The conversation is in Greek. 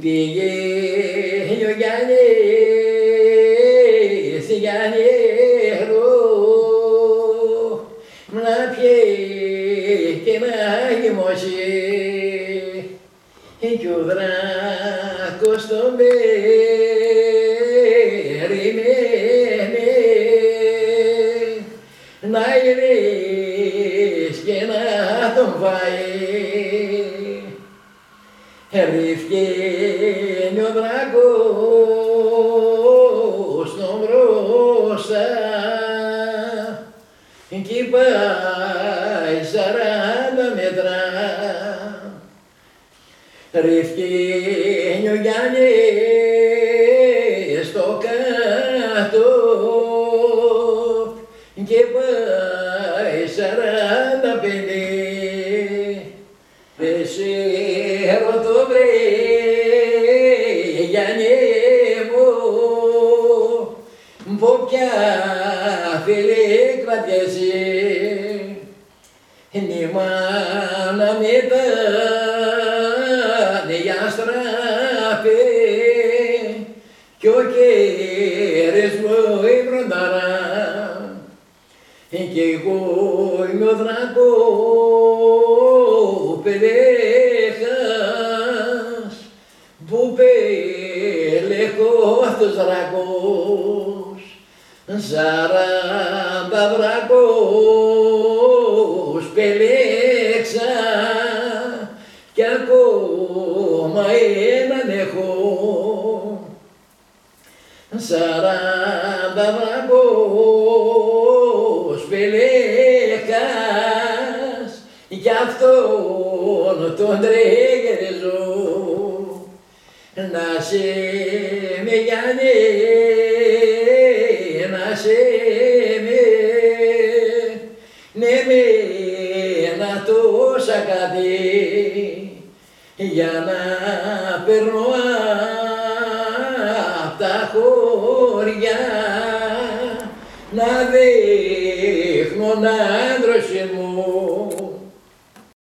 Πηγαίνει ο Γιάννης για νερό να πιει και να γυμώσει κι ο δράκος τον περιμένει να γυρίσει και να τον φάει. Ρυφκένει ο δράκος στον μπροστά κι πάει 40 μέτρα. Ρυφκένει ο Γιάννης στο κάτω και πάει 45. Εσύ ρωτώ βρε Γιάννη μου που πια φίλη κρατιέσαι η μάνα με τα νέα στραπή κι ο κέρες μου η βροντάρα κι εγώ είμαι ο δράκος που πελέχω αυτός δράκος 40 δράκος πελέξα κι ακόμα έναν έχω 40 δράκος πελέχας κι αυτόν τον τρέγερεζω να σε με Γιάννη, να σε με, ναι με να τόσα κάτι για να περνώ απ' τα χωριά να δείχνω να άντρωση μου